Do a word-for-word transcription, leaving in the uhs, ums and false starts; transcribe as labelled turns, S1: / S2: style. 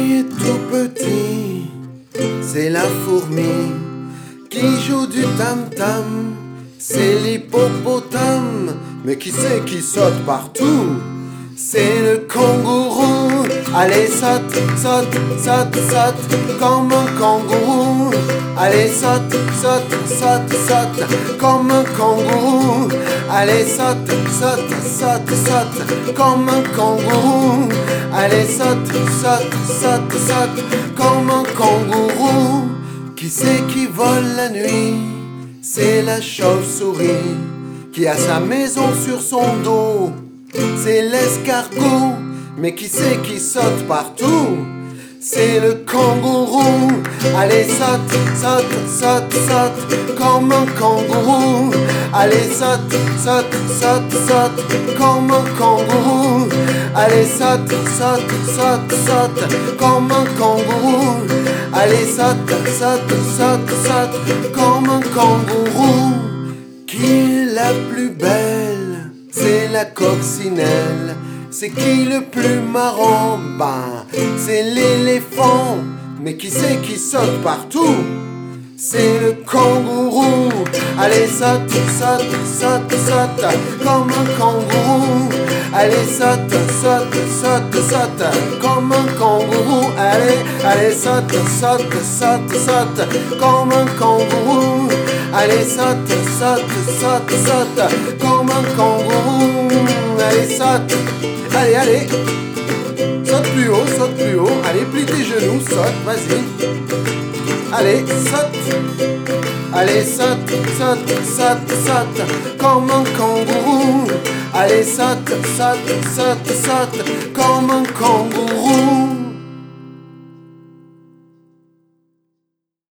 S1: qui est tout petit, c'est la fourmi qui joue du tam-tam, c'est l'hippopotame, mais qui c'est qui saute partout? C'est le kangourou, allez saute, saute, saute, saute, comme un kangourou. Allez saute, saute, saute, saute, comme un kangourou. Allez saute, saute, saute, saute, comme un kangourou. Allez saute, saute, saute, saute, comme un kangourou. Qui c'est qui vole la nuit? C'est la chauve-souris qui a sa maison sur son dos. C'est l'escargot, mais qui c'est qui saute partout? C'est le kangourou. Allez saute, saute, saute, saute, comme un kangourou. Allez saute, saute, saute, saute, comme un kangourou. Allez saute, saute, saute, saute, comme un kangourou. Allez saute, saute, saute, saute, comme un kangourou. Qui est la plus belle? C'est la coccinelle. C'est qui le plus marrant? Ben, c'est l'éléphant. Mais qui c'est qui saute partout? C'est le kangourou. Allez saute, saute, saute, saute, comme un kangourou. Allez saute, saute, saute, saute, comme un kangourou. Allez, allez saute, saute, saute, saute, comme un kangourou. Allez saute, saute, saute, saute, comme un kangourou. Allez saute, allez, allez. Saute plus haut, saute plus haut. Allez, plie tes genoux, saute, vas-y. Allez, saute. Allez, saute, saute, saute, saute, comme un kangourou. Allez, saute, saute, saute, saute, comme un kangourou.